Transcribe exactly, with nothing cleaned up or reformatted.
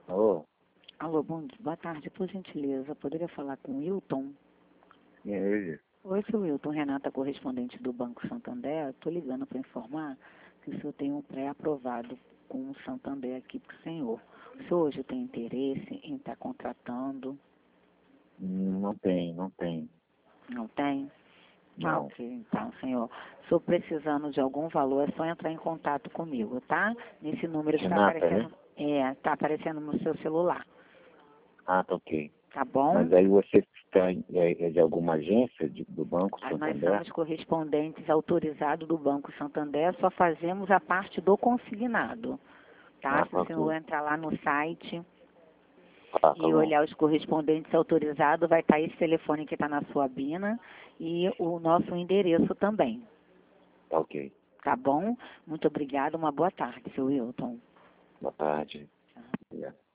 Alô? Alô, bom, boa tarde, por gentileza. Poderia falar com o Wilton? E aí? Oi, seu Wilton, Renata, correspondente do Banco Santander. Estou ligando para informar que o senhor tem um pré-aprovado com o Santander aqui para o senhor. O senhor hoje tem interesse em estar contratando? Hum, Não tem, não tem. Não tem? Ah, Não. ok, então, senhor. Se eu precisando de algum valor, é só entrar em contato comigo, tá? Nesse número que está Renata, aparecendo, né? é, tá aparecendo no seu celular, Ah, tá ok. tá bom? Mas aí você está, é, é de alguma agência de- do Banco Ah, nós Santander? somos correspondentes autorizados do Banco Santander, só fazemos a parte do consignado, tá? Ah, Se tá o senhor ok. entrar lá no site Tá, tá e bom. olhar os correspondentes autorizados, vai estar esse telefone que está na sua bina e o nosso endereço também, Tá ok. tá bom? Muito obrigada, uma boa tarde, seu Wilton. Boa tarde. Obrigado.